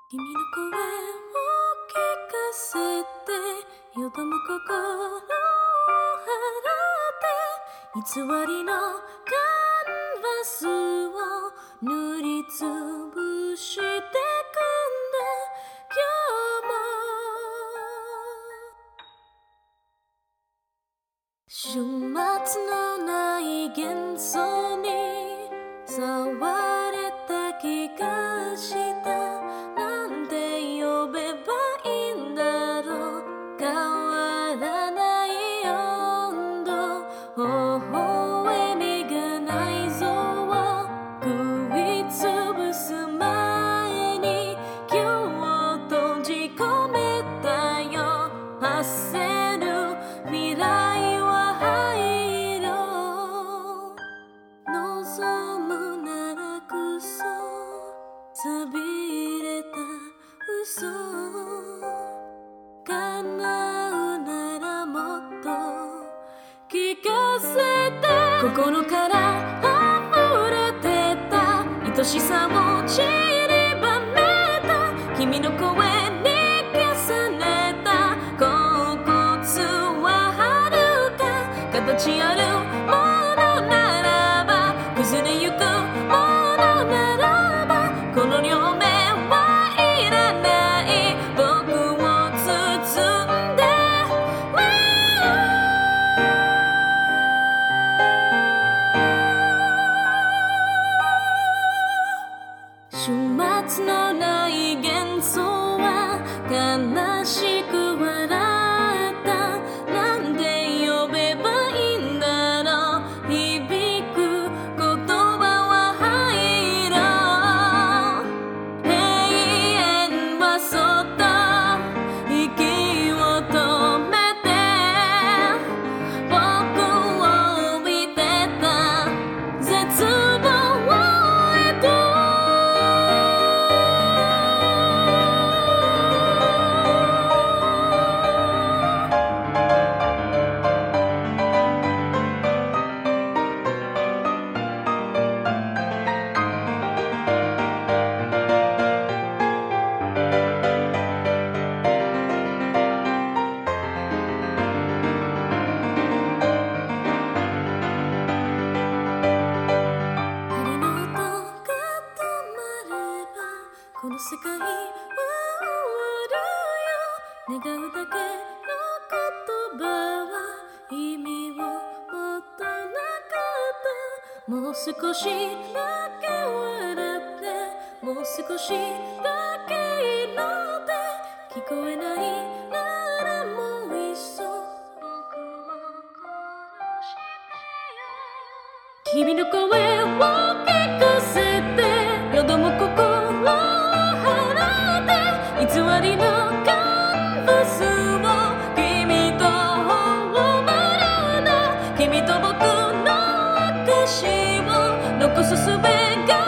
君の声を聞かせてよどむ心を払って偽りのカンバスを塗りつぶしてくんだ今日も週末のない幻想に触れた気がしたなんて呼べばいいんだろう変わらない温度微笑みが内臓を食いつぶす前に今日を閉じ込めたよ焦る未来は灰色望むならこそ寂れた嘘叶うならもっと聞かせて心から溢れてた愛しさを散りばめた君の声に重ねた恍惚は遥か形あるものならば崩れゆくものならばこの両目はいらない僕を包んで週末のない幻想は悲しく笑ったなんて呼べばいいんだろう響く言葉は灰色永遠はそっと息を止めて僕を置いてた絶望へと針の音が止まればこの世界は終わるよ願うだけの言葉は意味を持たなかったもう少しだけ笑ってもう少しだけ祈って聞こえないならもういっそ僕を殺してよ君の声を聞かせてよどむ心を払って偽りのカンバスを君と頬張るの君と僕の証を残す術が